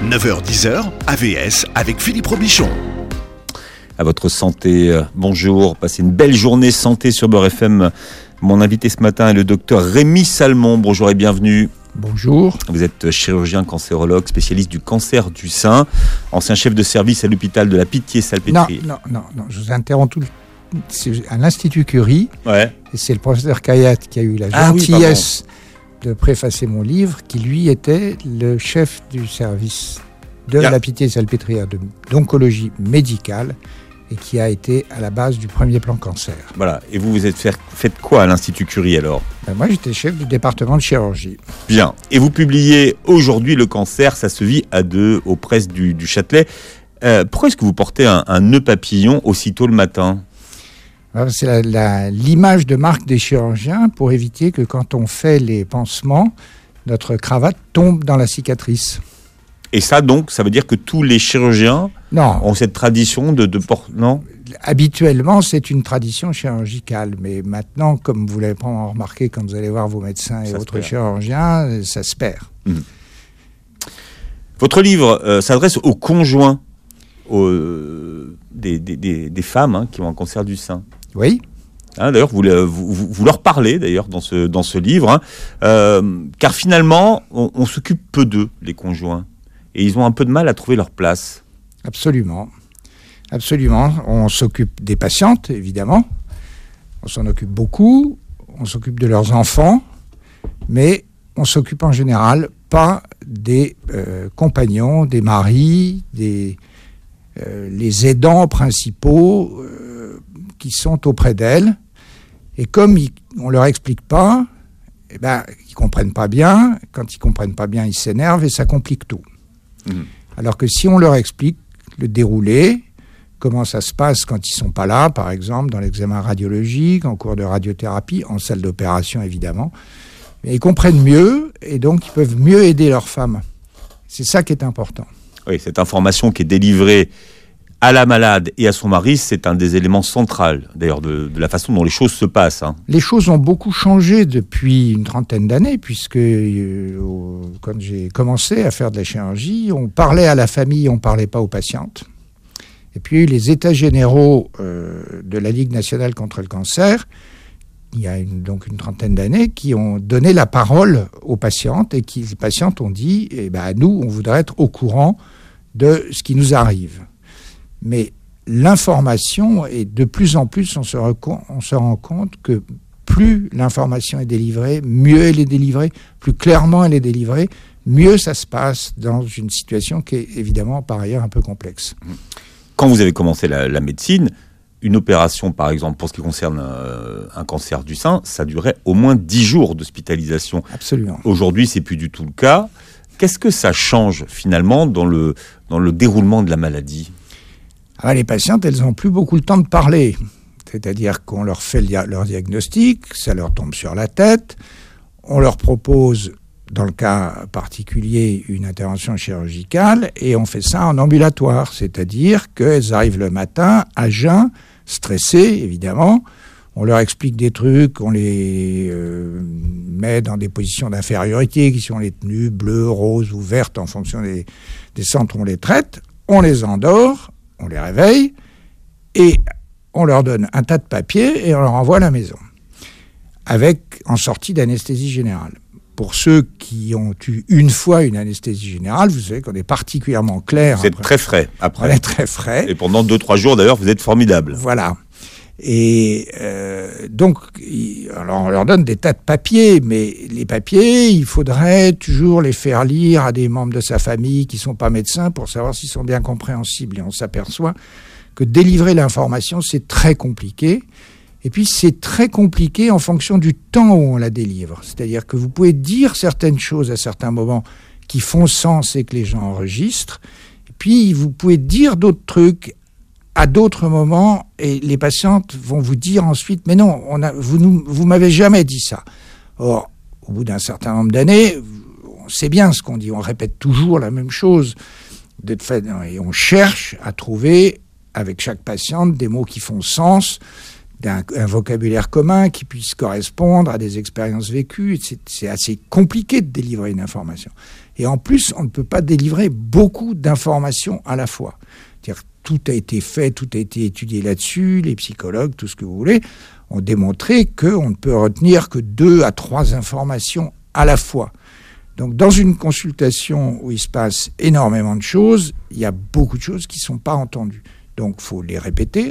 9h-10h, AVS avec Philippe Robichon. À votre santé, bonjour, passez une belle journée santé sur Beurre FM. Mon invité ce matin est le docteur Rémi Salmon. Bonjour et bienvenue. Bonjour. Vous êtes chirurgien cancérologue, spécialiste du cancer du sein, ancien chef de service à l'hôpital de la Pitié-Salpêtrière. Non, je vous interromps tout. C'est à l'Institut Curie, ouais. Et c'est le professeur Kayat qui a eu la gentillesse de préfacer mon livre, qui lui était le chef du service de la Pitié-Salpêtrière d'oncologie médicale et qui a été à la base du premier plan cancer. Voilà. Et vous faites quoi à l'Institut Curie alors ? Moi, j'étais chef du département de chirurgie. Bien. Et vous publiez aujourd'hui Le cancer, ça se vit à deux aux presses du Châtelet. Pourquoi est-ce que vous portez un nœud papillon aussitôt le matin ? C'est l'image de marque des chirurgiens pour éviter que quand on fait les pansements, notre cravate tombe dans la cicatrice. Et ça, donc, ça veut dire que tous les chirurgiens ont cette tradition de porter... Non ? Habituellement, c'est une tradition chirurgicale. Mais maintenant, comme vous l'avez probablement remarqué quand vous allez voir vos médecins et autres chirurgiens, ça se perd. Votre livre s'adresse aux conjoints des femmes qui ont un cancer du sein. Oui. D'ailleurs, vous leur parlez d'ailleurs dans ce livre, car finalement, on s'occupe peu d'eux, les conjoints. Et ils ont un peu de mal à trouver leur place. Absolument. On s'occupe des patientes, évidemment. On s'en occupe beaucoup. On s'occupe de leurs enfants. Mais on s'occupe en général pas des compagnons, des maris, les aidants principaux qui sont auprès d'elles. Et comme on ne leur explique pas, ils ne comprennent pas bien. Quand ils ne comprennent pas bien, ils s'énervent et ça complique tout. Alors que si on leur explique le déroulé, comment ça se passe quand ils ne sont pas là, par exemple, dans l'examen radiologique, en cours de radiothérapie, en salle d'opération évidemment, mais ils comprennent mieux et donc ils peuvent mieux aider leurs femmes. C'est ça qui est important. Oui, cette information qui est délivrée à la malade et à son mari, c'est un des éléments centraux, d'ailleurs, de la façon dont les choses se passent. Les choses ont beaucoup changé depuis une trentaine d'années, puisque quand j'ai commencé à faire de la chirurgie, on parlait à la famille, on ne parlait pas aux patientes. Et puis, les états généraux de la Ligue nationale contre le cancer, il y a donc une trentaine d'années, qui ont donné la parole aux patientes et les patientes ont dit nous, on voudrait être au courant de ce qui nous arrive. Mais l'information, et de plus en plus, on se rend compte que plus l'information est délivrée, mieux elle est délivrée, plus clairement elle est délivrée, mieux ça se passe dans une situation qui est évidemment par ailleurs un peu complexe. Quand vous avez commencé la médecine, une opération, par exemple, pour ce qui concerne un cancer du sein, ça durait au moins 10 jours d'hospitalisation. Absolument. Aujourd'hui, c'est plus du tout le cas. Qu'est-ce que ça change finalement dans le déroulement de la maladie ? Les patientes, elles n'ont plus beaucoup le temps de parler. C'est-à-dire qu'on leur fait leur diagnostic, ça leur tombe sur la tête, on leur propose, dans le cas particulier, une intervention chirurgicale, et on fait ça en ambulatoire. C'est-à-dire qu'elles arrivent le matin, à jeun, stressées, évidemment. On leur explique des trucs, on les met dans des positions d'infériorité, qui sont les tenues bleues, roses ou vertes, en fonction des centres où on les traite. On les endort, on les réveille et on leur donne un tas de papiers et on leur envoie à la maison, en sortie d'anesthésie générale. Pour ceux qui ont eu une fois une anesthésie générale, vous savez qu'on est particulièrement clair. Vous êtes très frais après. On est très frais. Et pendant 2-3 jours d'ailleurs, vous êtes formidable. Voilà. Et donc, alors on leur donne des tas de papiers, mais les papiers, il faudrait toujours les faire lire à des membres de sa famille qui ne sont pas médecins pour savoir s'ils sont bien compréhensibles. Et on s'aperçoit que délivrer l'information, c'est très compliqué. Et puis, c'est très compliqué en fonction du temps où on la délivre. C'est-à-dire que vous pouvez dire certaines choses à certains moments qui font sens et que les gens enregistrent. Et puis, vous pouvez dire d'autres trucs à d'autres moments, et les patientes vont vous dire ensuite « Mais non, vous m'avez jamais dit ça ». Or, au bout d'un certain nombre d'années, on sait bien ce qu'on dit, on répète toujours la même chose. Et on cherche à trouver, avec chaque patiente, des mots qui font sens, d'un vocabulaire commun qui puisse correspondre à des expériences vécues. C'est assez compliqué de délivrer une information. Et en plus, on ne peut pas délivrer beaucoup d'informations à la fois. C'est-à-dire, tout a été fait, tout a été étudié là-dessus, les psychologues, tout ce que vous voulez, ont démontré qu'on ne peut retenir que 2 à 3 informations à la fois. Donc, dans une consultation où il se passe énormément de choses, il y a beaucoup de choses qui ne sont pas entendues. Donc, il faut les répéter.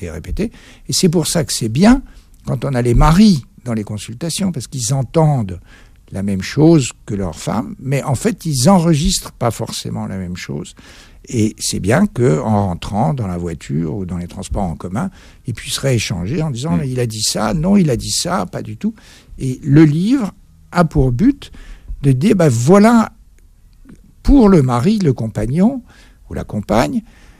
Et c'est pour ça que c'est bien quand on a les maris dans les consultations, parce qu'ils entendent la même chose que leurs femmes, mais en fait, ils n'enregistrent pas forcément la même chose. Et c'est bien qu'en rentrant dans la voiture ou dans les transports en commun, ils puissent rééchanger en disant « il a dit ça, non, il a dit ça, pas du tout ». Et le livre a pour but de dire voilà, pour le mari, le compagnon ou la compagne,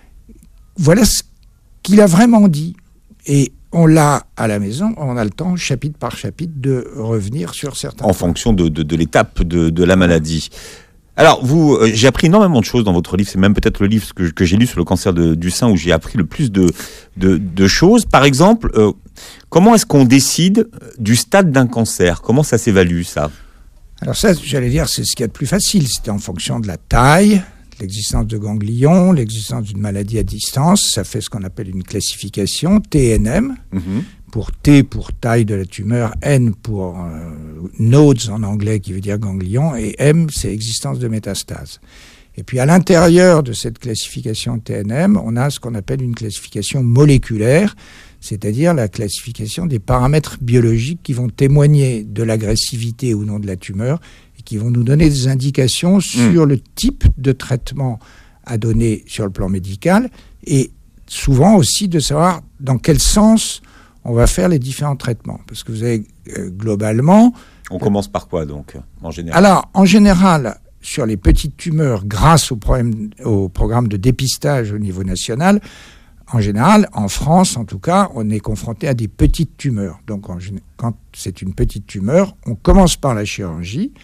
voilà ce qu'il a vraiment dit. Et on l'a à la maison, on a le temps, chapitre par chapitre, de revenir sur certains points. Fonction de l'étape de la maladie. Alors, j'ai appris énormément de choses dans votre livre. C'est même peut-être le livre que j'ai lu sur le cancer du sein où j'ai appris le plus de choses. Par exemple, comment est-ce qu'on décide du stade d'un cancer ? Comment ça s'évalue, ça ? Alors ça, j'allais dire, c'est ce qu'il y a de plus facile. C'était en fonction de la taille, de l'existence de ganglions, l'existence d'une maladie à distance. Ça fait ce qu'on appelle une classification, TNM. Pour T pour taille de la tumeur, N pour nodes en anglais qui veut dire ganglion, et M c'est existence de métastase. Et puis à l'intérieur de cette classification TNM, on a ce qu'on appelle une classification moléculaire, c'est-à-dire la classification des paramètres biologiques qui vont témoigner de l'agressivité ou non de la tumeur et qui vont nous donner des indications sur le type de traitement à donner sur le plan médical et souvent aussi de savoir dans quel sens on va faire les différents traitements. Parce que vous avez globalement... On commence par quoi donc, en général ? Alors, en général, sur les petites tumeurs, grâce au programme de dépistage au niveau national, en général, en France en tout cas, on est confronté à des petites tumeurs. Donc, quand c'est une petite tumeur, on commence par la chirurgie,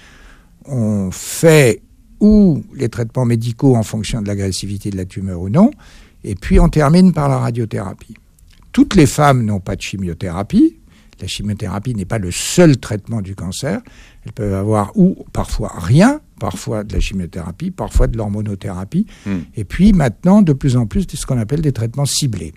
on fait ou les traitements médicaux en fonction de l'agressivité de la tumeur ou non, et puis on termine par la radiothérapie. Toutes les femmes n'ont pas de chimiothérapie. La chimiothérapie n'est pas le seul traitement du cancer. Elles peuvent avoir ou parfois rien, parfois de la chimiothérapie, parfois de l'hormonothérapie. Et puis maintenant, de plus en plus, ce qu'on appelle des traitements ciblés.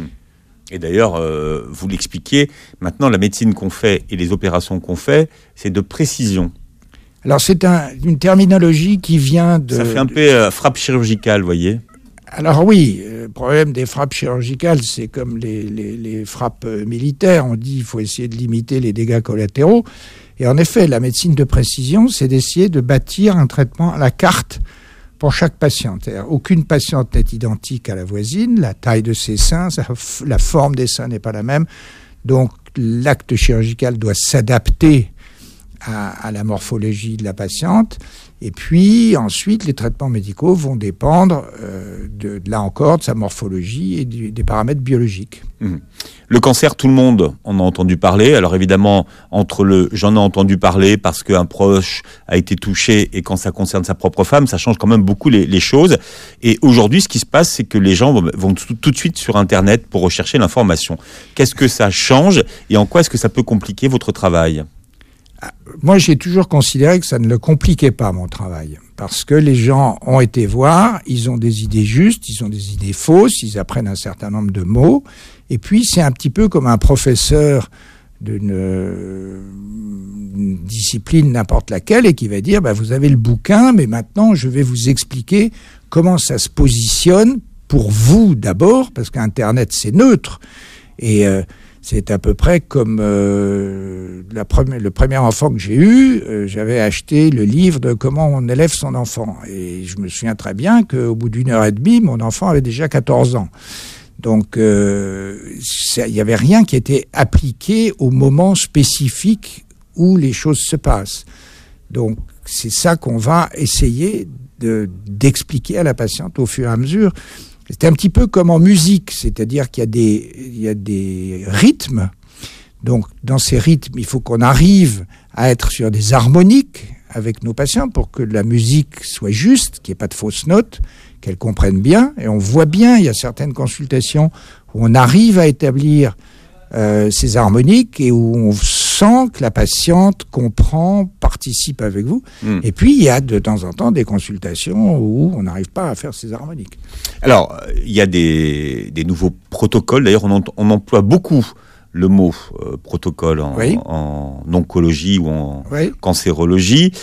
Et d'ailleurs, vous l'expliquez, maintenant la médecine qu'on fait et les opérations qu'on fait, c'est de précision. Alors c'est une terminologie qui vient de... Ça fait un peu frappe chirurgicale, vous voyez. Alors oui, le problème des frappes chirurgicales, c'est comme les frappes militaires. On dit qu'il faut essayer de limiter les dégâts collatéraux. Et en effet, la médecine de précision, c'est d'essayer de bâtir un traitement à la carte pour chaque patiente. C'est-à-dire, aucune patiente n'est identique à la voisine. La taille de ses seins, la forme des seins n'est pas la même. Donc l'acte chirurgical doit s'adapter à la morphologie de la patiente. Et puis, ensuite, les traitements médicaux vont dépendre, là encore, de sa morphologie et des paramètres biologiques. Le cancer, tout le monde en a entendu parler. Alors évidemment, j'en ai entendu parler parce qu'un proche a été touché et quand ça concerne sa propre femme, ça change quand même beaucoup les choses. Et aujourd'hui, ce qui se passe, c'est que les gens vont tout de suite sur Internet pour rechercher l'information. Qu'est-ce que ça change et en quoi est-ce que ça peut compliquer votre travail ? Moi, j'ai toujours considéré que ça ne le compliquait pas, mon travail. Parce que les gens ont été voir, ils ont des idées justes, ils ont des idées fausses, ils apprennent un certain nombre de mots. Et puis, c'est un petit peu comme un professeur d'une discipline n'importe laquelle et qui va dire, vous avez le bouquin, mais maintenant, je vais vous expliquer comment ça se positionne pour vous d'abord, parce qu'Internet, c'est neutre. Et... c'est à peu près comme le premier enfant que j'ai eu, j'avais acheté le livre de comment on élève son enfant. Et je me souviens très bien qu'au bout d'une heure et demie, mon enfant avait déjà 14 ans. Donc, il n'y avait rien qui était appliqué au moment spécifique où les choses se passent. Donc, c'est ça qu'on va essayer d'expliquer à la patiente au fur et à mesure. C'est un petit peu comme en musique, c'est-à-dire qu'il y a des rythmes. Donc, dans ces rythmes, il faut qu'on arrive à être sur des harmoniques avec nos patients pour que la musique soit juste, qu'il n'y ait pas de fausses notes, qu'elles comprennent bien. Et on voit bien, il y a certaines consultations où on arrive à établir ces harmoniques et où on sent que la patiente comprend, participe avec vous. Et puis, il y a de temps en temps des consultations où on n'arrive pas à faire ces harmoniques. Alors, il y a des nouveaux protocoles. D'ailleurs, on emploie beaucoup le mot protocole en oncologie ou en cancérologie.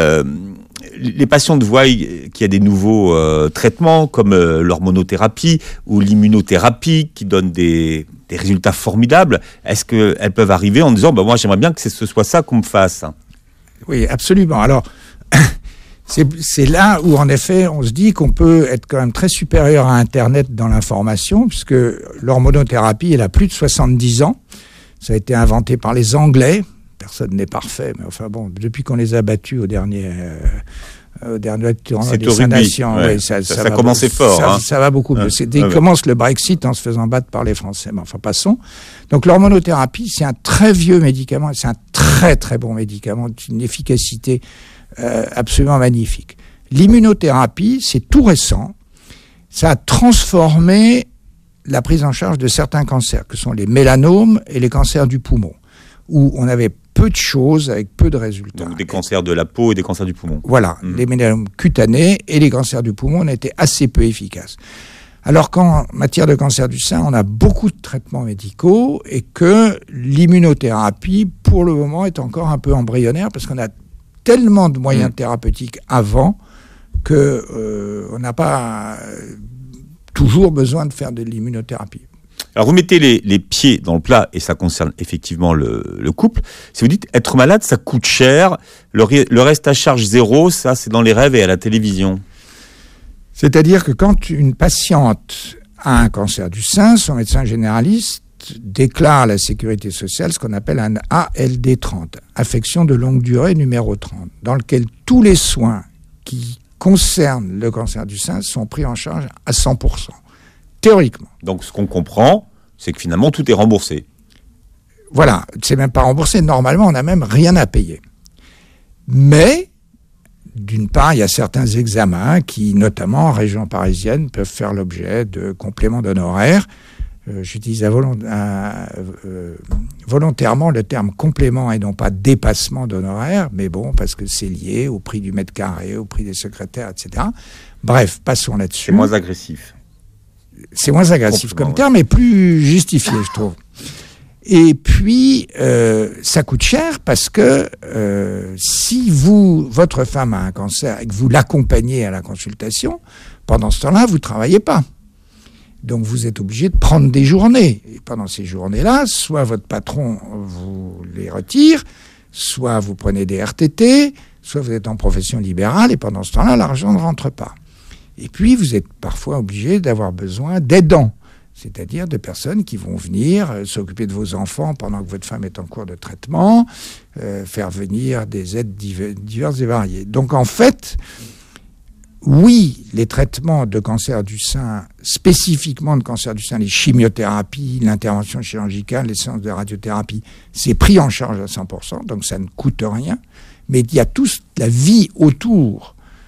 Les patientes voient qu'il y a des nouveaux traitements comme l'hormonothérapie ou l'immunothérapie qui donnent des résultats formidables. Est-ce qu'elles peuvent arriver en disant moi j'aimerais bien que ce soit ça qu'on me fasse? Oui, absolument. Alors, c'est là où en effet on se dit qu'on peut être quand même très supérieur à Internet dans l'information, puisque l'hormonothérapie elle a plus de 70 ans. Ça a été inventé par les Anglais. Personne n'est parfait, mais enfin bon, depuis qu'on les a battus au dernier tournoi des Cinq Nations, ça va commencé fort. Ça va beaucoup mieux. Il commence le Brexit en se faisant battre par les Français, mais enfin passons. Donc l'hormonothérapie, c'est un très vieux médicament, c'est un très très bon médicament, d'une efficacité absolument magnifique. L'immunothérapie, c'est tout récent. Ça a transformé la prise en charge de certains cancers, que sont les mélanomes et les cancers du poumon, où on avait peu de choses avec peu de résultats. Donc des cancers de la peau et des cancers du poumon. Voilà, les mélanomes cutanés et les cancers du poumon ont été assez peu efficaces. Alors qu'en matière de cancer du sein, on a beaucoup de traitements médicaux et que l'immunothérapie, pour le moment, est encore un peu embryonnaire parce qu'on a tellement de moyens thérapeutiques avant que on n'a pas toujours besoin de faire de l'immunothérapie. Alors vous mettez les pieds dans le plat et ça concerne effectivement le couple. Si vous dites être malade, ça coûte cher, le reste à charge zéro, ça c'est dans les rêves et à la télévision. C'est-à-dire que quand une patiente a un cancer du sein, son médecin généraliste déclare à la sécurité sociale ce qu'on appelle un ALD30, affection de longue durée numéro 30, dans lequel tous les soins qui concernent le cancer du sein sont pris en charge à 100%. Théoriquement. Donc, ce qu'on comprend, c'est que finalement, tout est remboursé. Voilà, c'est même pas remboursé. Normalement, on n'a même rien à payer. Mais, d'une part, il y a certains examens qui, notamment en région parisienne, peuvent faire l'objet de compléments d'honoraires. J'utilise volontairement le terme complément et non pas dépassement d'honoraires, mais bon, parce que c'est lié au prix du mètre carré, au prix des secrétaires, etc. Bref, passons là-dessus. C'est moins agressif. C'est moins agressif comme terme, mais plus justifié, je trouve. Et puis, ça coûte cher parce que si votre femme a un cancer et que vous l'accompagnez à la consultation, pendant ce temps-là, vous ne travaillez pas. Donc, vous êtes obligé de prendre des journées. Et pendant ces journées-là, soit votre patron vous les retire, soit vous prenez des RTT, soit vous êtes en profession libérale et pendant ce temps-là, l'argent ne rentre pas. Et puis, vous êtes parfois obligé d'avoir besoin d'aidants, c'est-à-dire de personnes qui vont venir s'occuper de vos enfants pendant que votre femme est en cours de traitement, faire venir des aides diverses et variées. Donc, en fait, oui, les traitements de cancer du sein, spécifiquement de cancer du sein, les chimiothérapies, l'intervention chirurgicale, les séances de radiothérapie, c'est pris en charge à 100%, donc ça ne coûte rien. Mais il y a toute la vie autour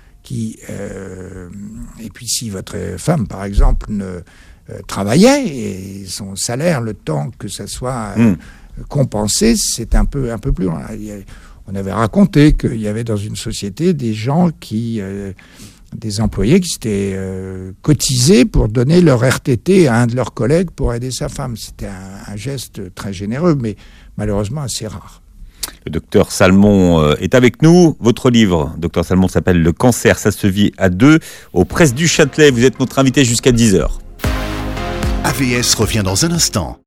et puis si votre femme, par exemple, travaillait et son salaire, le temps que ça soit compensé, c'est un peu plus loin. On avait raconté qu'il y avait dans une société des gens des employés qui s'étaient cotisés pour donner leur RTT à un de leurs collègues pour aider sa femme. C'était un geste très généreux, mais malheureusement assez rare. Le docteur Salmon est avec nous. Votre livre, docteur Salmon, s'appelle « Le cancer, ça se vit à deux » aux Presses du Châtelet. Vous êtes notre invité jusqu'à 10h. AVS revient dans un instant.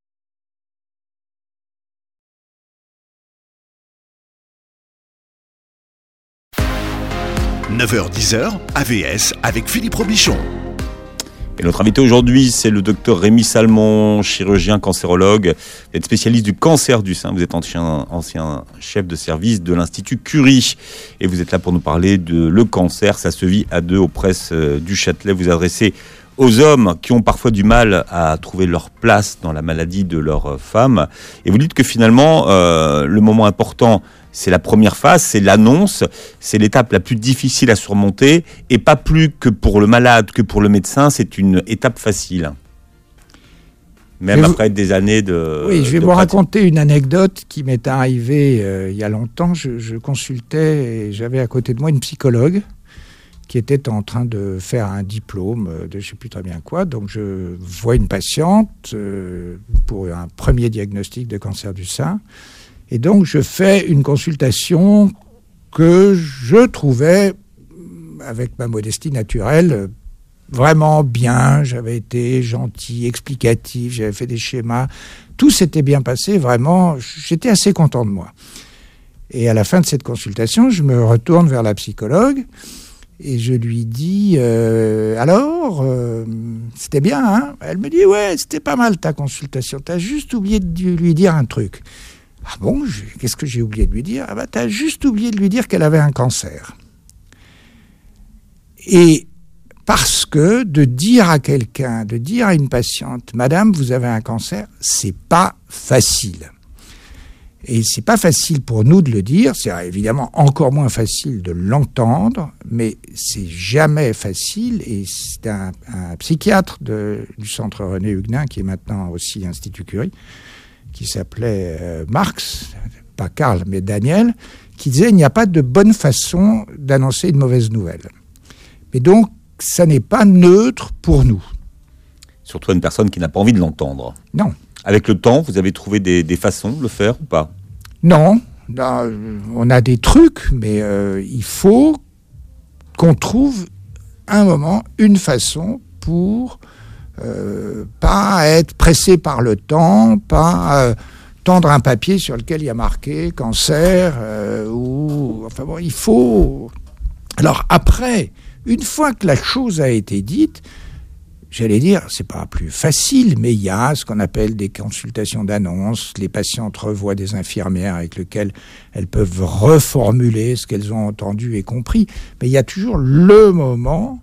« 9h-10h, AVS avec Philippe Robichon. » Et notre invité aujourd'hui, c'est le docteur Rémi Salmon, chirurgien cancérologue. Vous êtes spécialiste du cancer du sein. Vous êtes ancien chef de service de l'Institut Curie. Et vous êtes là pour nous parler de le cancer. Ça se vit à deux aux Presses du Châtelet. Vous adressez aux hommes qui ont parfois du mal à trouver leur place dans la maladie de leur femme. Et vous dites que finalement, le moment important, c'est la première phase, c'est l'annonce, c'est l'étape la plus difficile à surmonter, et pas plus que pour le malade, que pour le médecin, c'est une étape facile. Même après des années de... Oui, je vais vous raconter une anecdote qui m'est arrivée il y a longtemps. Je consultais et j'avais à côté de moi une psychologue qui était en train de faire un diplôme de je ne sais plus très bien quoi. Donc je vois une patiente pour un premier diagnostic de cancer du sein. Et donc je fais une consultation que je trouvais, avec ma modestie naturelle, vraiment bien. J'avais été gentil, explicatif, j'avais fait des schémas. Tout s'était bien passé, vraiment. J'étais assez content de moi. Et à la fin de cette consultation, je me retourne vers la psychologue et je lui dis alors, c'était bien, hein? Elle me dit ouais, c'était pas mal ta consultation. T'as juste oublié de lui dire un truc. Ah bon, qu'est-ce que j'ai oublié de lui dire? Ah bah t'as juste oublié de lui dire qu'elle avait un cancer. Et parce que de dire à quelqu'un, de dire à une patiente, madame, vous avez un cancer, c'est pas facile. Et c'est pas facile pour nous de le dire, c'est évidemment encore moins facile de l'entendre, mais c'est jamais facile. Et c'est un psychiatre du centre René Huguenin, qui est maintenant aussi Institut Curie, qui s'appelait Marx, pas Karl, mais Daniel, qui disait il n'y a pas de bonne façon d'annoncer une mauvaise nouvelle. Mais donc, ça n'est pas neutre pour nous. Surtout une personne qui n'a pas envie de l'entendre. Non. Avec le temps, vous avez trouvé des façons de le faire ou pas? Non. Là, on a des trucs, mais il faut qu'on trouve un moment, une façon pour pas être pressé par le temps, pas tendre un papier sur lequel il y a marqué cancer, ou... Enfin bon, il faut... Alors après, une fois que la chose a été dite, j'allais dire, c'est pas plus facile, mais il y a ce qu'on appelle des consultations d'annonce. Les patientes revoient des infirmières avec lesquelles elles peuvent reformuler ce qu'elles ont entendu et compris. Mais il y a toujours le moment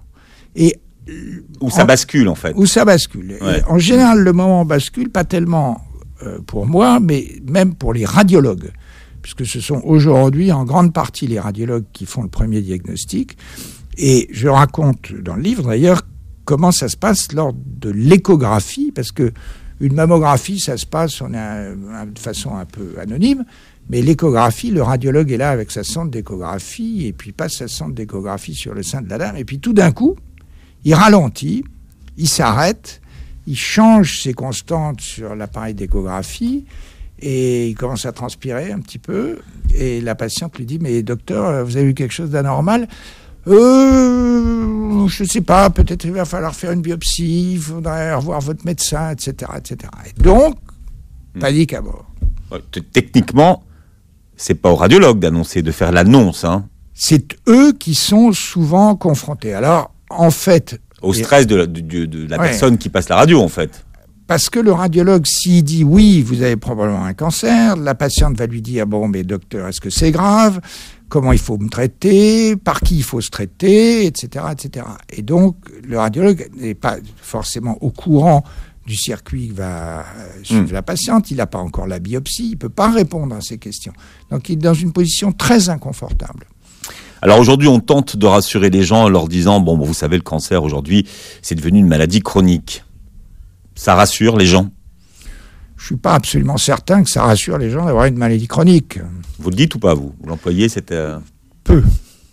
où ça bascule, en fait. Où ça bascule. Ouais. En général, le moment bascule, pas tellement pour moi, mais même pour les radiologues. Puisque ce sont aujourd'hui en grande partie les radiologues qui font le premier diagnostic. Et je raconte dans le livre, d'ailleurs, comment ça se passe lors de l'échographie, parce que une mammographie, ça se passe de façon un peu anonyme, mais l'échographie, le radiologue est là avec sa sonde d'échographie, et puis passe sa sonde d'échographie sur le sein de la dame, et puis tout d'un coup, il ralentit, il s'arrête, il change ses constantes sur l'appareil d'échographie, et il commence à transpirer un petit peu, et la patiente lui dit « Mais docteur, vous avez eu quelque chose d'anormal ?» je ne sais pas, peut-être il va falloir faire une biopsie, il faudrait revoir votre médecin, etc., etc. Et donc, panique à bord. Techniquement, c'est pas au radiologue d'annoncer, de faire l'annonce, hein. C'est eux qui sont souvent confrontés. Alors, en fait... Au stress de la personne qui passe la radio, en fait. Parce que le radiologue, s'il dit « Oui, vous avez probablement un cancer », la patiente va lui dire « Bon, mais docteur, est-ce que c'est grave ? Comment il faut me traiter, par qui il faut se traiter, etc., etc. » Et donc, le radiologue n'est pas forcément au courant du circuit que va suivre la patiente. Il n'a pas encore la biopsie. Il ne peut pas répondre à ces questions. Donc, il est dans une position très inconfortable. Alors aujourd'hui, on tente de rassurer les gens en leur disant « Bon, vous savez, le cancer, aujourd'hui, c'est devenu une maladie chronique. » Ça rassure les gens? Je ne suis pas absolument certain que ça rassure les gens d'avoir une maladie chronique. Vous le dites ou pas, vous l'employez, c'était... Peu.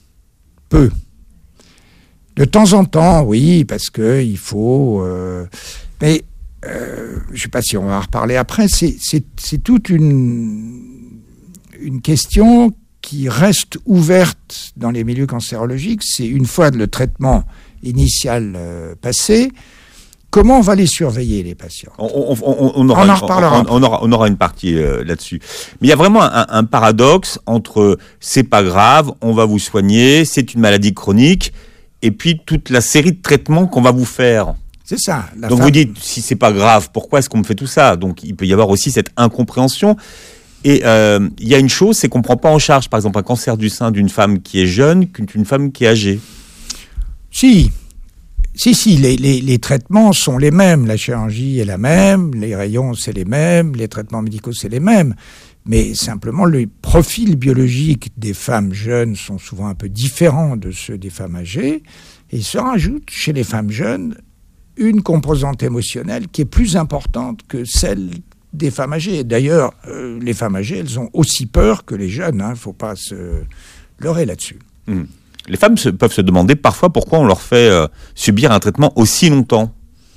De temps en temps, oui, parce qu'il faut... mais je ne sais pas si on va en reparler après. C'est toute une question qui reste ouverte dans les milieux cancérologiques. C'est une fois le traitement initial passé... Comment on va les surveiller, les patients? On en reparlera. On aura une partie là-dessus. Mais il y a vraiment un paradoxe entre c'est pas grave, on va vous soigner, c'est une maladie chronique, et puis toute la série de traitements qu'on va vous faire. C'est ça. Donc vous dites, si c'est pas grave, pourquoi est-ce qu'on me fait tout ça? Donc il peut y avoir aussi cette incompréhension. Et il y a une chose, c'est qu'on ne prend pas en charge, par exemple, un cancer du sein d'une femme qui est jeune qu'une femme qui est âgée. Si, les traitements sont les mêmes. La chirurgie est la même, les rayons, c'est les mêmes, les traitements médicaux, c'est les mêmes. Mais simplement, les profils biologiques des femmes jeunes sont souvent un peu différents de ceux des femmes âgées. Et il se rajoute chez les femmes jeunes une composante émotionnelle qui est plus importante que celle des femmes âgées. D'ailleurs, les femmes âgées, elles ont aussi peur que les jeunes. Il ne faut pas se leurrer là-dessus. Les femmes peuvent se demander parfois pourquoi on leur fait subir un traitement aussi longtemps.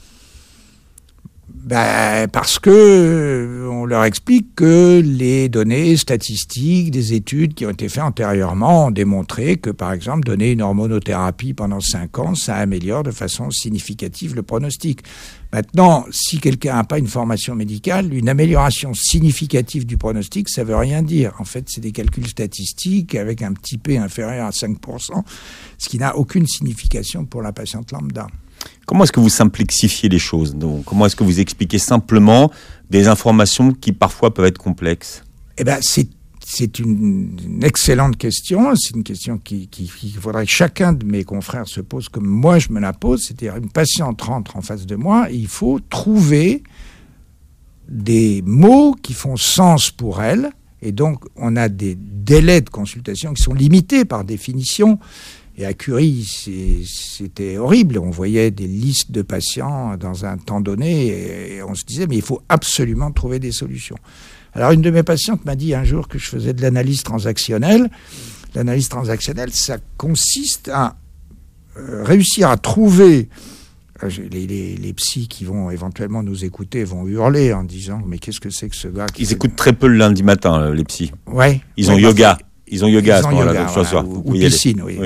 Parce que on leur explique que les données statistiques des études qui ont été faites antérieurement ont démontré que, par exemple, donner une hormonothérapie pendant 5 ans, ça améliore de façon significative le pronostic. Maintenant, si quelqu'un n'a pas une formation médicale, une amélioration significative du pronostic, ça veut rien dire. En fait, c'est des calculs statistiques avec un petit p inférieur à 5%, ce qui n'a aucune signification pour la patiente lambda. Comment est-ce que vous simplifiez les choses? Donc, comment est-ce que vous expliquez simplement des informations qui parfois peuvent être complexes? C'est une excellente question. C'est une question qu'il faudrait que chacun de mes confrères se pose comme moi je me la pose. C'est-à-dire une patiente rentre en face de moi et il faut trouver des mots qui font sens pour elle. Et donc, on a des délais de consultation qui sont limités par définition. Et à Curie, c'était horrible. On voyait des listes de patients dans un temps donné et on se disait, mais il faut absolument trouver des solutions. Alors, une de mes patientes m'a dit un jour que je faisais de l'analyse transactionnelle. L'analyse transactionnelle, ça consiste à réussir à trouver... Les psys qui vont éventuellement nous écouter vont hurler en disant, mais qu'est-ce que c'est que ce gars qui... Ils écoutent très peu le lundi matin, les psys. Ouais. Ils ont yoga. Ils ont yoga à ce moment-là, donc voilà, ou piscine, oui.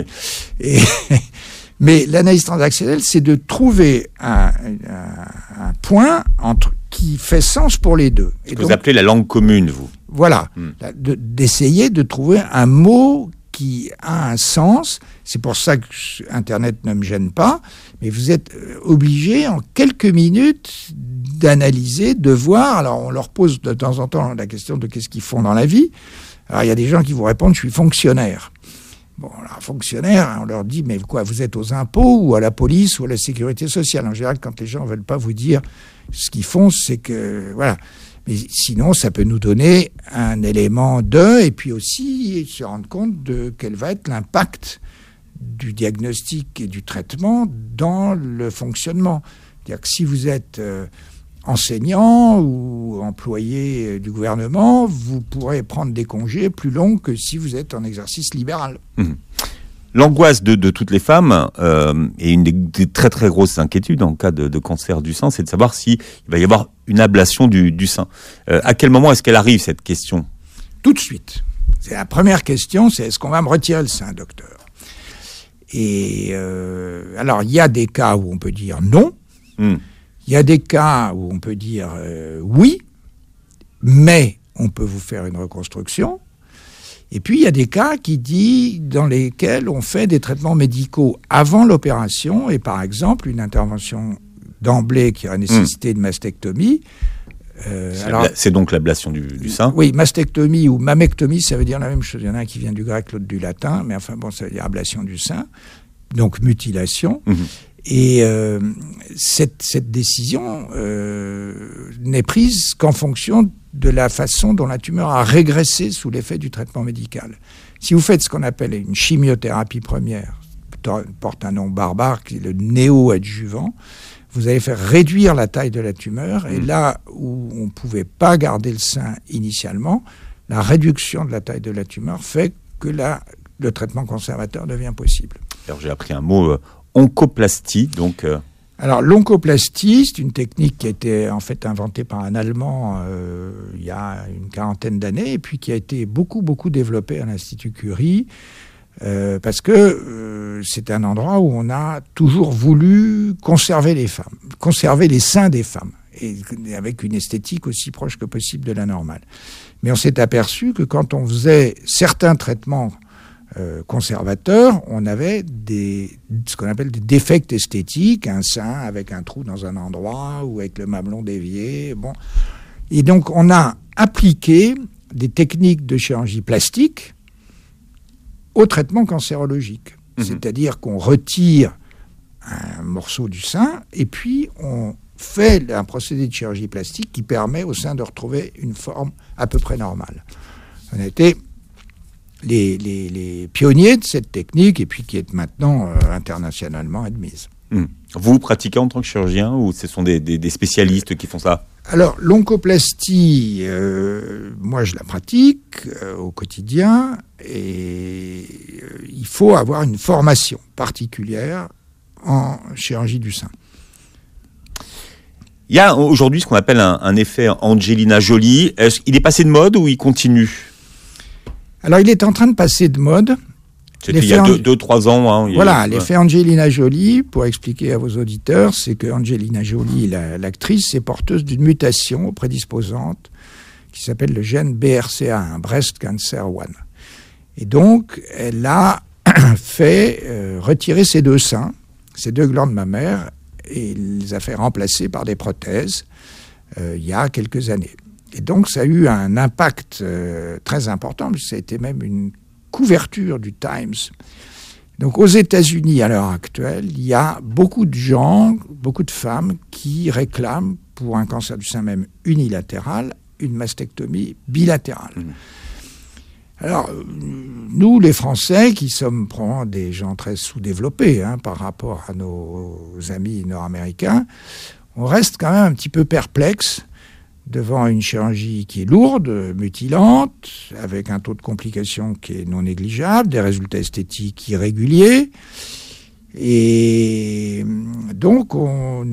Mais l'analyse transactionnelle, c'est de trouver un point qui fait sens pour les deux. Ce que vous appelez la langue commune, vous. Voilà, d'essayer de trouver un mot qui a un sens. C'est pour ça que Internet ne me gêne pas, mais vous êtes obligé en quelques minutes d'analyser, de voir. Alors on leur pose de temps en temps la question de qu'est-ce qu'ils font dans la vie. Alors, il y a des gens qui vous répondent « je suis fonctionnaire ». Bon, alors, fonctionnaire, on leur dit « mais quoi, vous êtes aux impôts ou à la police ou à la sécurité sociale ?» En général, quand les gens ne veulent pas vous dire ce qu'ils font, c'est que... Voilà. Mais sinon, ça peut nous donner un élément et puis aussi se rendre compte de quel va être l'impact du diagnostic et du traitement dans le fonctionnement. C'est-à-dire que si vous êtes... enseignant ou employé du gouvernement, vous pourrez prendre des congés plus longs que si vous êtes en exercice libéral. L'angoisse de toutes les femmes, et une des très très grosses inquiétudes en cas de cancer du sein, c'est de savoir s'il va y avoir une ablation du sein. À quel moment est-ce qu'elle arrive, cette question? Tout de suite. C'est la première question, c'est est-ce qu'on va me retirer le sein, docteur? Et alors, il y a des cas où on peut dire non. Il y a des cas où on peut dire oui, mais on peut vous faire une reconstruction. Et puis, il y a des cas dans lesquels on fait des traitements médicaux avant l'opération et, par exemple, une intervention d'emblée qui a nécessité une mastectomie. C'est donc l'ablation du sein? Oui, mastectomie ou mammectomie, ça veut dire la même chose. Il y en a un qui vient du grec, l'autre du latin, mais enfin, bon, ça veut dire ablation du sein, donc mutilation. Et cette décision n'est prise qu'en fonction de la façon dont la tumeur a régressé sous l'effet du traitement médical. Si vous faites ce qu'on appelle une chimiothérapie première, porte un nom barbare qui est le néo-adjuvant, vous allez faire réduire la taille de la tumeur, et là où on ne pouvait pas garder le sein initialement, la réduction de la taille de la tumeur fait que le traitement conservateur devient possible. Alors j'ai appris un mot... oncoplastie, donc... Alors, l'oncoplastie, c'est une technique qui a été en fait inventée par un Allemand il y a une 40aine d'années, et puis qui a été beaucoup développée à l'Institut Curie, parce que c'est un endroit où on a toujours voulu conserver les seins des femmes, et avec une esthétique aussi proche que possible de la normale. Mais on s'est aperçu que quand on faisait certains traitements conservateur, on avait ce qu'on appelle des défects esthétiques, un sein avec un trou dans un endroit ou avec le mamelon dévié. Bon. Et donc, on a appliqué des techniques de chirurgie plastique au traitement cancérologique. C'est-à-dire qu'on retire un morceau du sein et puis on fait un procédé de chirurgie plastique qui permet au sein de retrouver une forme à peu près normale. On a été les pionniers de cette technique et puis qui est maintenant internationalement admise. Vous pratiquez en tant que chirurgien ou ce sont des spécialistes qui font ça? Alors, l'oncoplastie, moi je la pratique au quotidien et il faut avoir une formation particulière en chirurgie du sein. Il y a aujourd'hui ce qu'on appelle un effet Angelina Jolie. Il est passé de mode ou il continue? Alors, il est en train de passer de mode. C'était il y a 2-3 ans. Hein, voilà, l'effet Angelina Jolie, pour expliquer à vos auditeurs, c'est que Angelina Jolie, l'actrice, est porteuse d'une mutation prédisposante qui s'appelle le gène BRCA1, Breast Cancer 1. Et donc, elle a fait retirer ses 2 seins, ses 2 glandes mammaires, et les a fait remplacer par des prothèses il y a quelques années. Et donc, ça a eu un impact très important, puisque ça a été même une couverture du Times. Donc aux États-Unis, à l'heure actuelle, il y a beaucoup de gens, beaucoup de femmes qui réclament pour un cancer du sein même unilatéral, une mastectomie bilatérale. Alors, nous, les Français, qui sommes probablement des gens très sous-développés par rapport à nos amis nord-américains, on reste quand même un petit peu perplexe devant une chirurgie qui est lourde, mutilante, avec un taux de complications qui est non négligeable, des résultats esthétiques irréguliers. Et donc, on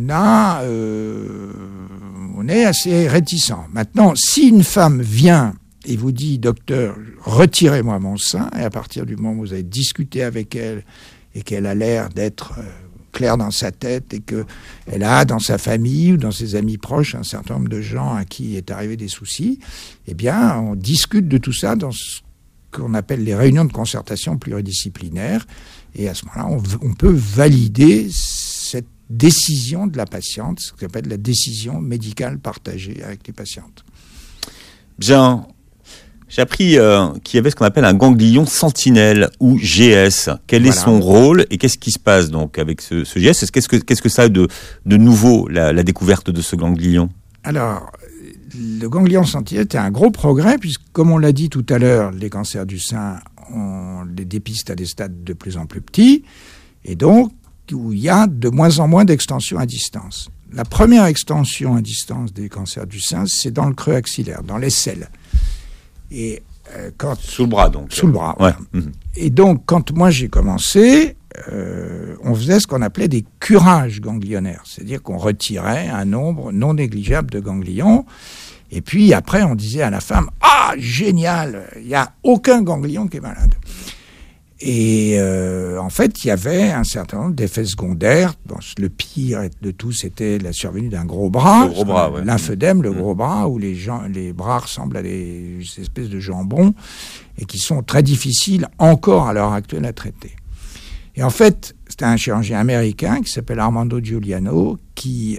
est assez réticent. Maintenant, si une femme vient et vous dit « Docteur, retirez-moi mon sein », et à partir du moment où vous avez discuté avec elle et qu'elle a l'air d'être claire dans sa tête et qu'elle a dans sa famille ou dans ses amis proches un certain nombre de gens à qui est arrivé des soucis, eh bien, on discute de tout ça dans ce qu'on appelle les réunions de concertation pluridisciplinaires. Et à ce moment-là, on peut valider cette décision de la patiente, ce qu'on appelle la décision médicale partagée avec les patientes. Bien. J'ai appris qu'il y avait ce qu'on appelle un ganglion sentinelle ou GS. Quel est son rôle et qu'est-ce qui se passe donc avec ce GS? Qu'est-ce que ça a de nouveau, la découverte de ce ganglion? Alors, le ganglion sentinelle est un gros progrès puisque, comme on l'a dit tout à l'heure, les cancers du sein, on les dépiste à des stades de plus en plus petits et donc où il y a de moins en moins d'extensions à distance. La première extension à distance des cancers du sein, c'est dans le creux axillaire, dans l'aisselle. Et sous le bras, donc. Sous le bras. Ouais. Voilà. Et donc, quand moi j'ai commencé, on faisait ce qu'on appelait des curages ganglionnaires. C'est-à-dire qu'on retirait un nombre non négligeable de ganglions. Et puis après, on disait à la femme « Ah, génial, il n'y a aucun ganglion qui est malade ». Et en fait, il y avait un certain nombre d'effets secondaires. Bon, le pire de tout, c'était la survenue d'un gros bras, lymphœdème, le gros bras, où les bras ressemblent à des espèces de jambons et qui sont très difficiles encore à l'heure actuelle à traiter. Et en fait, c'était un chirurgien américain qui s'appelle Armando Giuliano qui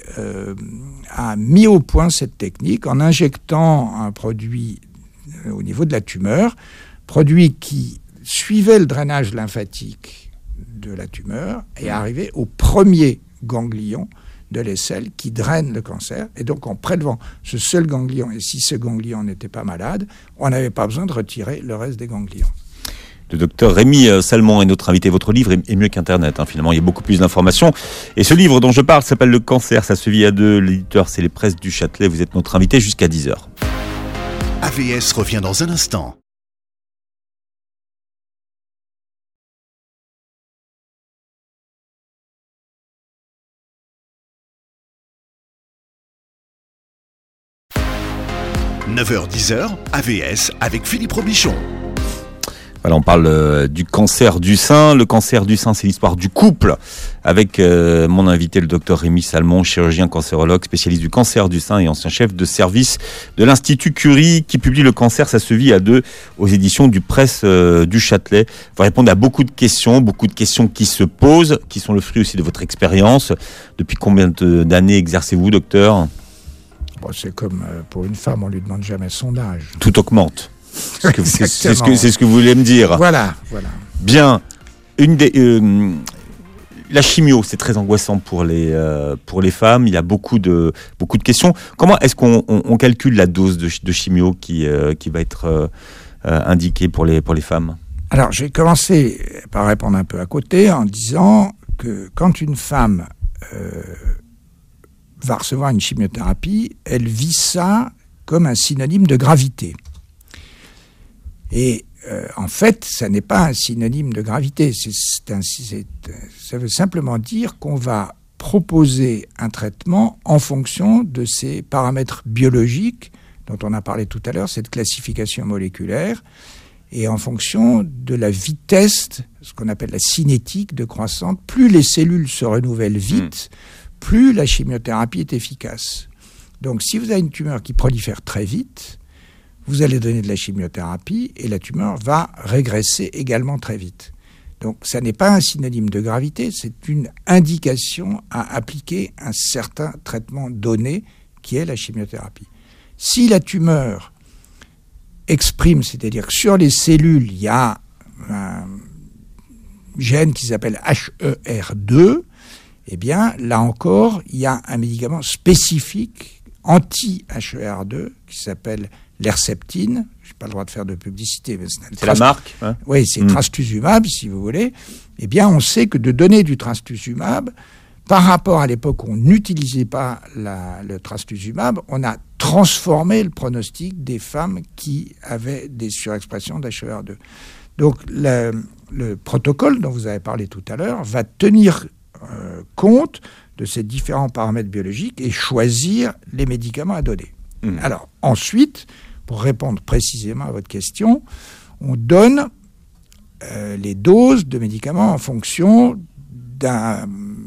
a mis au point cette technique en injectant un produit au niveau de la tumeur, produit qui suivait le drainage lymphatique de la tumeur et arrivait au premier ganglion de l'aisselle qui draine le cancer. Et donc, en prélevant ce seul ganglion, et si ce ganglion n'était pas malade, on n'avait pas besoin de retirer le reste des ganglions. Le docteur Rémi Salmon est notre invité. Votre livre est mieux qu'Internet, finalement. Il y a beaucoup plus d'informations. Et ce livre dont je parle s'appelle Le cancer, ça se vit à 2. L'éditeur, c'est les Presses du Châtelet. Vous êtes notre invité jusqu'à 10h. AVS revient dans un instant. « 9h-10h, AVS avec Philippe Robichon. » Voilà, on parle du cancer du sein. Le cancer du sein, c'est l'histoire du couple avec mon invité, le docteur Rémi Salmon, chirurgien cancérologue, spécialiste du cancer du sein et ancien chef de service de l'Institut Curie, qui publie Le cancer, ça se vit à 2 aux éditions du Presse du Châtelet. Vous répondre à beaucoup de questions qui se posent, qui sont le fruit aussi de votre expérience. Depuis combien d'années exercez-vous, docteur ? Bon, c'est comme pour une femme, on lui demande jamais son âge. Tout augmente. C'est ce que vous voulez me dire. Voilà. Bien. La chimio, c'est très angoissant pour les femmes. Il y a beaucoup de questions. Comment est-ce qu'on calcule la dose de chimio qui va être indiquée pour les femmes ? Alors, j'ai commencé par répondre un peu à côté en disant que quand une femme va recevoir une chimiothérapie, elle vit ça comme un synonyme de gravité. Et en fait, ça n'est pas un synonyme de gravité. Ça veut simplement dire qu'on va proposer un traitement en fonction de ces paramètres biologiques dont on a parlé tout à l'heure, cette classification moléculaire, et en fonction de la vitesse, ce qu'on appelle la cinétique de croissance. Plus les cellules se renouvellent vite, plus la chimiothérapie est efficace. Donc si vous avez une tumeur qui prolifère très vite, vous allez donner de la chimiothérapie et la tumeur va régresser également très vite. Donc ça n'est pas un synonyme de gravité, c'est une indication à appliquer un certain traitement donné qui est la chimiothérapie. Si la tumeur exprime, c'est-à-dire que sur les cellules, il y a un gène qui s'appelle HER2, eh bien, là encore, il y a un médicament spécifique anti-HER2 qui s'appelle l'Herceptine. Je n'ai pas le droit de faire de publicité, mais c'est la marque, hein. Oui, c'est trastuzumab, si vous voulez. Eh bien, on sait que de donner du trastuzumab, par rapport à l'époque où on n'utilisait pas le trastuzumab, on a transformé le pronostic des femmes qui avaient des surexpressions d'HER2. Donc, le protocole dont vous avez parlé tout à l'heure va tenir compte de ces différents paramètres biologiques et choisir les médicaments à donner. Alors, ensuite, pour répondre précisément à votre question, on donne les doses de médicaments en fonction d'un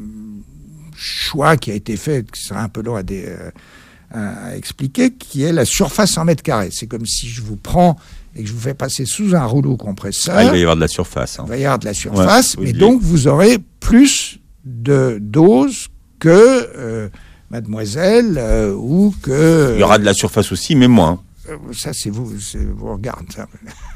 choix qui a été fait, qui sera un peu long à expliquer, qui est la surface en mètres carrés. C'est comme si je vous prends et que je vous fais passer sous un rouleau compresseur. Il va y avoir de la surface. Il va y avoir de la surface, mais donc vous aurez plus de doses que mademoiselle ou que... Il y aura de la surface aussi, mais moins. Ça, c'est vous regardez ça.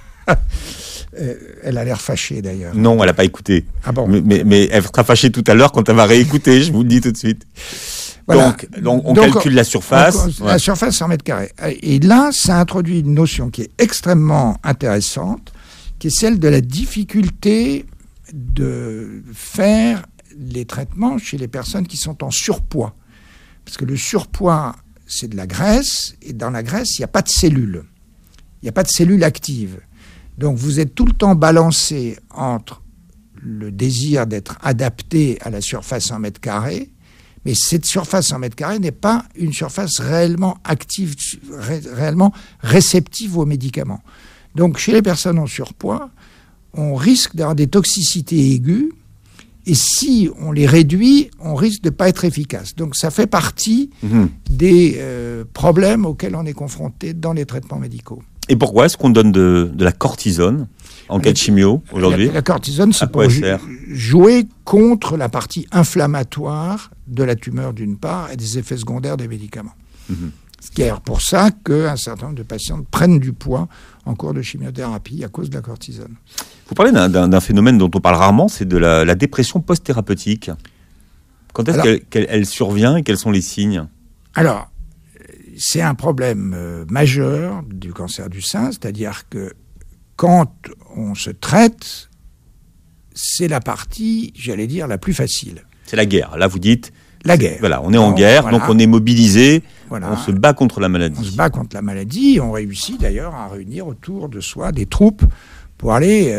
Elle a l'air fâchée, d'ailleurs. Non, elle n'a pas écouté. Ah bon. Mais elle sera fâchée tout à l'heure quand elle va réécouter, je vous le dis tout de suite. Voilà. Donc on calcule la surface. La surface en mètres carrés. Et là, ça introduit une notion qui est extrêmement intéressante, qui est celle de la difficulté de faire les traitements chez les personnes qui sont en surpoids. Parce que le surpoids, c'est de la graisse, et dans la graisse, il n'y a pas de cellules. Il n'y a pas de cellules actives. Donc vous êtes tout le temps balancé entre le désir d'être adapté à la surface en mètres carrés, mais cette surface en mètres carrés n'est pas une surface réellement active, réellement réceptive aux médicaments. Donc chez les personnes en surpoids, on risque d'avoir des toxicités aiguës, et si on les réduit, on risque de ne pas être efficace. Donc ça fait partie des problèmes auxquels on est confronté dans les traitements médicaux. Et pourquoi est-ce qu'on donne de la cortisone en cas de chimio aujourd'hui ? La cortisone, c'est pour jouer contre la partie inflammatoire de la tumeur d'une part et des effets secondaires des médicaments. Ce qui est pour ça qu'un certain nombre de patients prennent du poids en cours de chimiothérapie à cause de la cortisone. Vous parlez d'un phénomène dont on parle rarement, c'est de la dépression post-thérapeutique. Quand est-ce qu'elle survient et quels sont les signes ? Alors, c'est un problème majeur du cancer du sein, c'est-à-dire que quand on se traite, c'est la partie, j'allais dire, la plus facile. C'est la guerre. Là, vous dites... La guerre. Voilà, on est en guerre, donc on est mobilisé, voilà. On se bat contre la maladie. On se bat contre la maladie, on réussit d'ailleurs à réunir autour de soi des troupes pour aller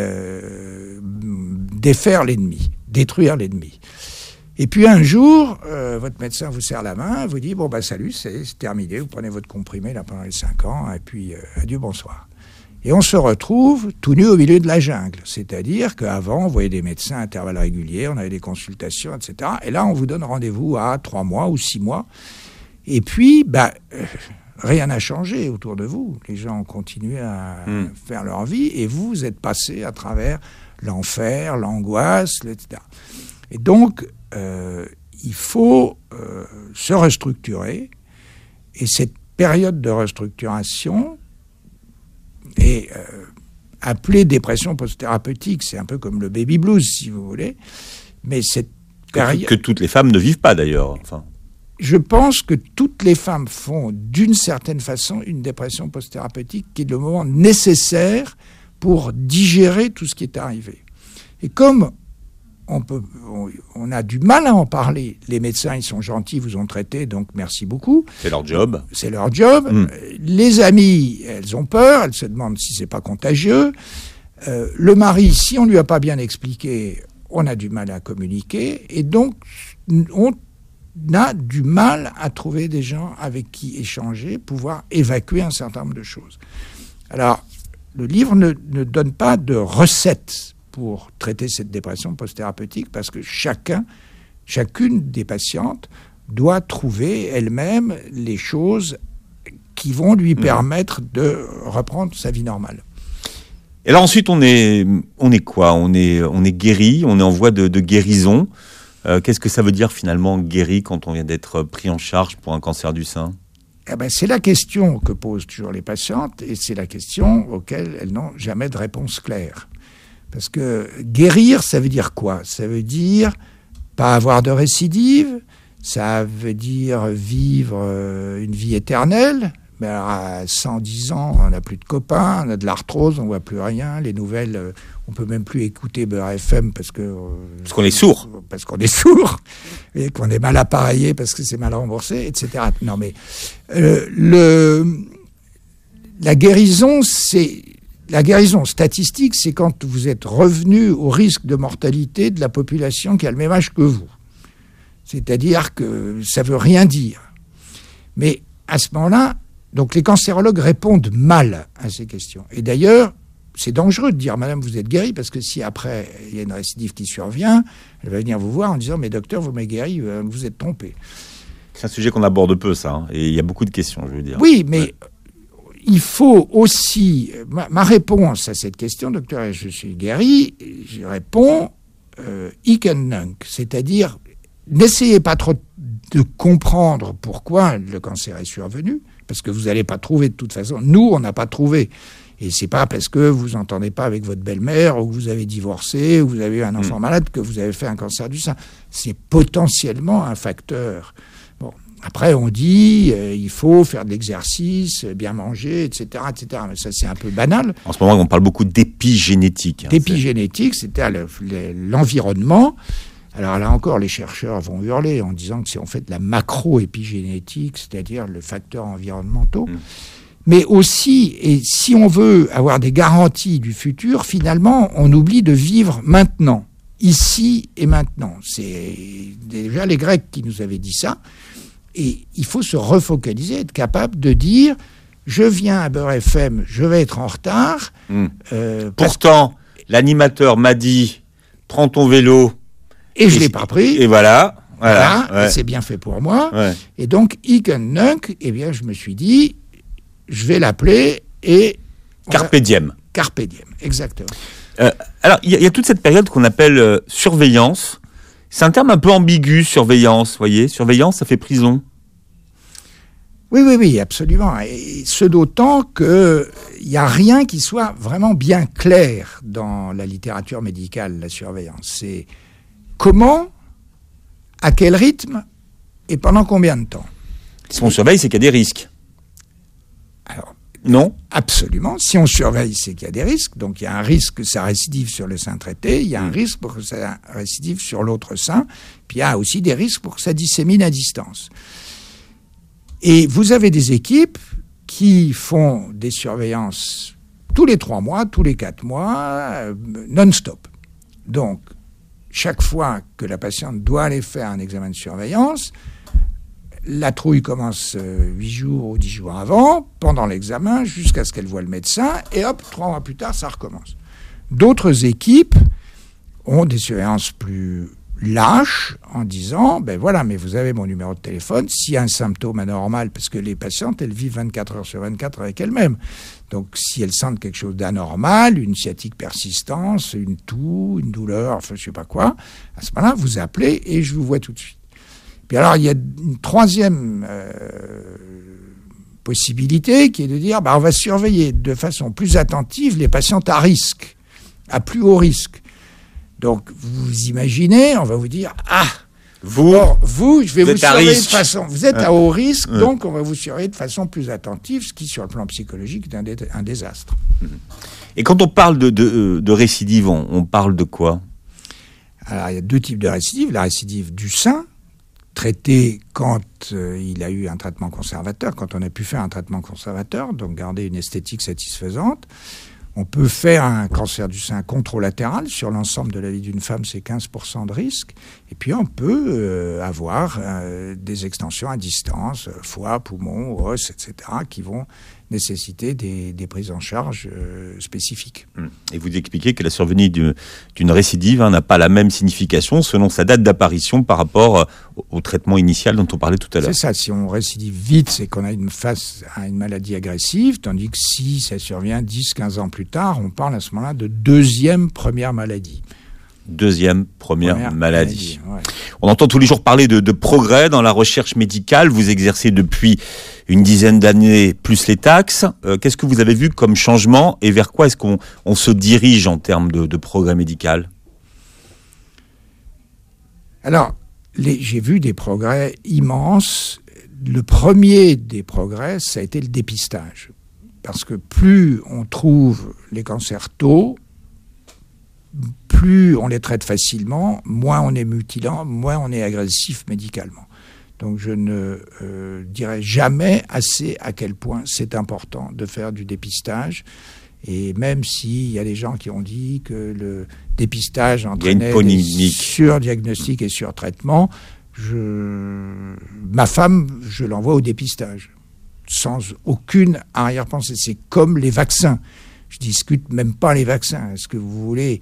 défaire l'ennemi, détruire l'ennemi. Et puis un jour, votre médecin vous serre la main, vous dit « Bon, salut, c'est terminé, vous prenez votre comprimé là pendant les 5 ans, et puis adieu, bonsoir ». Et on se retrouve tout nu au milieu de la jungle. C'est-à-dire qu'avant, on voyait des médecins à intervalles réguliers, on avait des consultations, etc. Et là, on vous donne rendez-vous à 3 mois ou 6 mois. Et puis, rien n'a changé autour de vous. Les gens ont continué à faire leur vie et vous êtes passé à travers l'enfer, l'angoisse, etc. Et donc, il faut se restructurer. Et cette période de restructuration est appelée dépression post-thérapeutique. C'est un peu comme le baby blues, si vous voulez. Mais cette période... Que toutes les femmes ne vivent pas, d'ailleurs. Enfin... Je pense que toutes les femmes font, d'une certaine façon, une dépression post-thérapeutique qui est le moment nécessaire pour digérer tout ce qui est arrivé. Et comme on a du mal à en parler. Les médecins, ils sont gentils, vous ont traité, donc merci beaucoup. C'est leur job. C'est leur job. Les amies, elles ont peur, elles se demandent si c'est pas contagieux. Le mari, si on lui a pas bien expliqué, on a du mal à communiquer. Et donc, on a du mal à trouver des gens avec qui échanger, pouvoir évacuer un certain nombre de choses. Alors, le livre ne donne pas de recettes pour traiter cette dépression post-thérapeutique, parce que chacune des patientes doit trouver elle-même les choses qui vont lui permettre de reprendre sa vie normale. Et là ensuite, on est quoi ? On est guéri, on est en voie de guérison. Qu'est-ce que ça veut dire finalement guéri quand on vient d'être pris en charge pour un cancer du sein ? C'est la question que posent toujours les patientes, et c'est la question auquel elles n'ont jamais de réponse claire. Parce que guérir, ça veut dire quoi ? Ça veut dire pas avoir de récidive, ça veut dire vivre une vie éternelle. Mais alors à 110 ans, on n'a plus de copains, on a de l'arthrose, on ne voit plus rien. Les nouvelles, on ne peut même plus écouter Beurre FM parce qu'on est sourd. Parce qu'on est sourd, et qu'on est mal appareillé parce que c'est mal remboursé, etc. Non mais la guérison statistique, c'est quand vous êtes revenu au risque de mortalité de la population qui a le même âge que vous. C'est-à-dire que ça ne veut rien dire. Mais à ce moment-là, donc les cancérologues répondent mal à ces questions. Et d'ailleurs, c'est dangereux de dire « Madame, vous êtes guérie », parce que si après, il y a une récidive qui survient, elle va venir vous voir en disant « Mais docteur, vous m'avez guéri, vous êtes trompé ». C'est un sujet qu'on aborde peu, ça. Hein, et il y a beaucoup de questions, je veux dire. Oui, mais il faut aussi... Ma réponse à cette question, docteur, je suis guéri, je réponds ik en nunk, c'est-à-dire n'essayez pas trop de comprendre pourquoi le cancer est survenu, parce que vous n'allez pas trouver de toute façon. Nous, on n'a pas trouvé. Et c'est pas parce que vous entendez pas avec votre belle-mère, ou que vous avez divorcé, ou que vous avez eu un enfant malade, que vous avez fait un cancer du sein. C'est potentiellement un facteur. Bon, après, on dit il faut faire de l'exercice, bien manger, etc., etc. Mais ça, c'est un peu banal. En ce moment, on parle beaucoup d'épigénétique. D'épigénétique, c'est-à-dire l'environnement. Alors là encore, les chercheurs vont hurler en disant que c'est en fait la macro-épigénétique, c'est-à-dire le facteur environnementaux. Mais aussi, et si on veut avoir des garanties du futur, finalement, on oublie de vivre maintenant, ici et maintenant. C'est déjà les Grecs qui nous avaient dit ça. Et il faut se refocaliser, être capable de dire « Je viens à Beurre FM, je vais être en retard. » Pourtant, l'animateur m'a dit « Prends ton vélo. » Et je ne l'ai pas pris. Et voilà. Ouais. C'est bien fait pour moi. Ouais. Et donc, ik en nunk, eh bien, je me suis dit, je vais l'appeler et... Carpe diem. Carpe diem, exactement. Alors, il y a toute cette période qu'on appelle surveillance. C'est un terme un peu ambigu, surveillance, vous voyez. Surveillance, ça fait prison. Oui, absolument. Et ce d'autant qu'il n'y a rien qui soit vraiment bien clair dans la littérature médicale, la surveillance. C'est comment, à quel rythme et pendant combien de temps. Si on surveille, c'est qu'il y a des risques. Alors, non ? Absolument. Si on surveille, c'est qu'il y a des risques. Donc, il y a un risque que ça récidive sur le sein traité. Il y a un risque pour que ça récidive sur l'autre sein. Puis, il y a aussi des risques pour que ça dissémine à distance. Et vous avez des équipes qui font des surveillances tous les 3 mois, tous les 4 mois, non-stop. Donc, chaque fois que la patiente doit aller faire un examen de surveillance, la trouille commence 8 jours ou 10 jours avant, pendant l'examen, jusqu'à ce qu'elle voie le médecin, et hop, 3 mois plus tard, ça recommence. D'autres équipes ont des surveillances plus lâches en disant, ben voilà, mais vous avez mon numéro de téléphone, s'il y a un symptôme anormal, parce que les patientes, elles vivent 24 heures sur 24 avec elles-mêmes. Donc, si elles sentent quelque chose d'anormal, une sciatique persistance, une toux, une douleur, enfin, je sais pas quoi, à ce moment-là, vous appelez et je vous vois tout de suite. Puis alors, il y a une troisième possibilité qui est de dire, on va surveiller de façon plus attentive les patientes à risque, à plus haut risque. Donc, vous imaginez, on va vous dire, vous, je vais vous surveiller de façon... Vous êtes à haut risque, donc on va vous surveiller de façon plus attentive, ce qui, sur le plan psychologique, est un désastre. Et quand on parle de récidive, on parle de quoi ? Alors, il y a 2 types de récidives. La récidive du sein, traitée quand il a eu un traitement conservateur, quand on a pu faire un traitement conservateur, donc garder une esthétique satisfaisante. On peut faire un cancer du sein controlatéral. Sur l'ensemble de la vie d'une femme, c'est 15% de risque. Et puis, on peut avoir des extensions à distance, foie, poumon, os, etc., qui vont nécessiter des prises en charge spécifiques. Et vous expliquez que la survenue d'une récidive n'a pas la même signification selon sa date d'apparition par rapport au traitement initial dont on parlait tout à l'heure. C'est ça, si on récidive vite, c'est qu'on a face à une maladie agressive, tandis que si ça survient 10-15 ans plus tard, on parle à ce moment-là de première maladie. Première maladie. Ouais. On entend tous les jours parler de progrès dans la recherche médicale. Vous exercez depuis une dizaine d'années plus les taxes. Qu'est-ce que vous avez vu comme changement et vers quoi est-ce qu'on se dirige en termes de progrès médical ? Alors, j'ai vu des progrès immenses. Le premier des progrès, ça a été le dépistage. Parce que plus on trouve les cancers tôt, plus on les traite facilement, moins on est mutilant, moins on est agressif médicalement. Donc je ne dirai jamais assez à quel point c'est important de faire du dépistage. Et même s'il y a des gens qui ont dit que le dépistage entraînait des surdiagnostics et surtraitements, ma femme, je l'envoie au dépistage, sans aucune arrière-pensée. C'est comme les vaccins. Je discute même pas les vaccins. Est-ce que vous voulez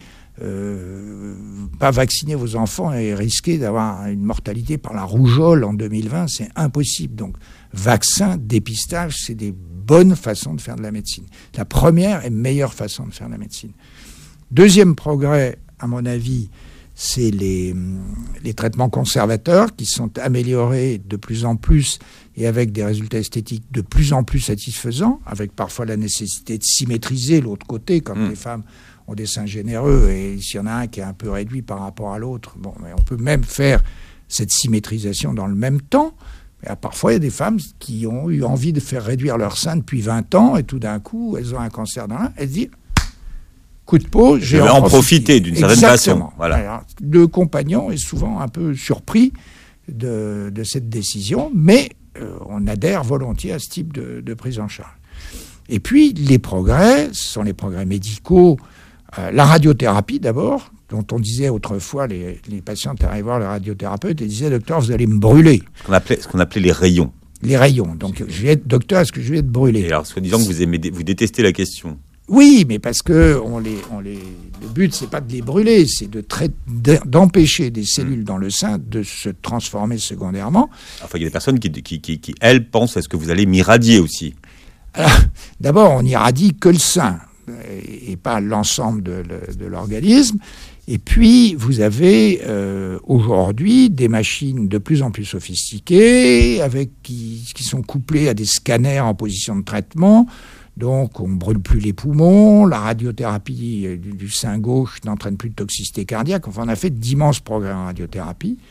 pas vacciner vos enfants et risquer d'avoir une mortalité par la rougeole en 2020 ? C'est impossible. Donc, vaccin, dépistage, c'est des bonnes façons de faire de la médecine. La première et meilleure façon de faire de la médecine. Deuxième progrès, à mon avis, c'est les traitements conservateurs qui sont améliorés de plus en plus et avec des résultats esthétiques de plus en plus satisfaisants, avec parfois la nécessité de symétriser l'autre côté quand les femmes ont des seins généreux et s'il y en a un qui est un peu réduit par rapport à l'autre. Bon, mais on peut même faire cette symétrisation dans le même temps. Mais parfois, il y a des femmes qui ont eu envie de faire réduire leur sein depuis 20 ans et tout d'un coup, elles ont un cancer dans l'un. Elles se disent, coup de peau, je vais en profiter d'une certaine façon. Voilà. Alors, le compagnon est souvent un peu surpris de cette décision, mais on adhère volontiers à ce type de prise en charge. Et puis, les progrès, ce sont les progrès médicaux. La radiothérapie, d'abord, dont on disait autrefois, les patientes arrivaient voir le radiothérapeute et disaient « Docteur, vous allez me brûler ». Ce qu'on appelait les rayons. Les rayons. Donc, je vais être docteur, est-ce que je vais être brûlé ? Et alors, soi-disant que vous détestez la question. Oui, mais parce que le but, c'est pas de les brûler, c'est d'empêcher des cellules dans le sein de se transformer secondairement. Enfin, il y a des personnes qui elles, pensent à ce que vous allez m'irradier aussi. Alors, d'abord, on irradie que le sein et pas l'ensemble de l'organisme. Et puis, vous avez aujourd'hui des machines de plus en plus sophistiquées qui sont couplées à des scanners en position de traitement. Donc, on ne brûle plus les poumons. La radiothérapie du sein gauche n'entraîne plus de toxicité cardiaque. Enfin, on a fait d'immenses progrès en radiothérapie.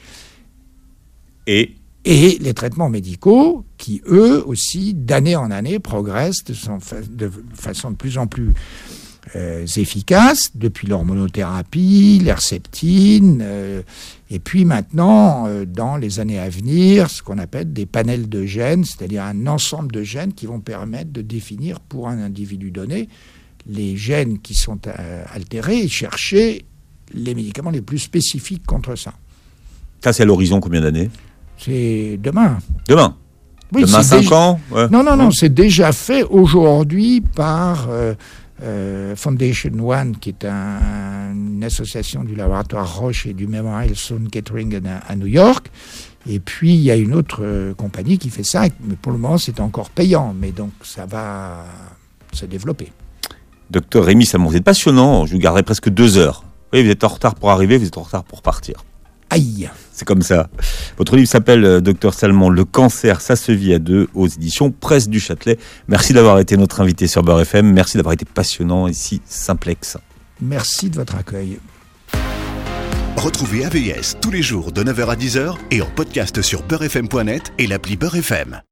Et les traitements médicaux qui, eux aussi, d'année en année, progressent de façon de plus en plus efficace, depuis l'hormonothérapie, l'herceptine, et puis maintenant, dans les années à venir, ce qu'on appelle des panels de gènes, c'est-à-dire un ensemble de gènes qui vont permettre de définir pour un individu donné les gènes qui sont altérés et chercher les médicaments les plus spécifiques contre ça. Ça, c'est à l'horizon combien d'années ? C'est demain. Demain ? Oui, demain 5 ans ouais. Non, c'est déjà fait aujourd'hui par Foundation One, qui est une association du laboratoire Roche et du Memorial Sloan Kettering à New York. Et puis, il y a une autre compagnie qui fait ça, mais pour le moment, c'est encore payant. Mais donc, ça va se développer. Docteur Rémy Salmon, vous êtes passionnant. Je vous garderai presque 2 heures. Oui, vous êtes en retard pour arriver, vous êtes en retard pour partir. Aïe. C'est comme ça. Votre livre s'appelle Docteur Salmon, Le cancer, ça se vit à deux, aux éditions Presse du Châtelet. Merci d'avoir été notre invité sur Beurre FM. Merci d'avoir été passionnant et si simplex. Merci de votre accueil. Retrouvez AVS tous les jours de 9h à 10h et en podcast sur beurrefm.net et l'appli Beurre FM.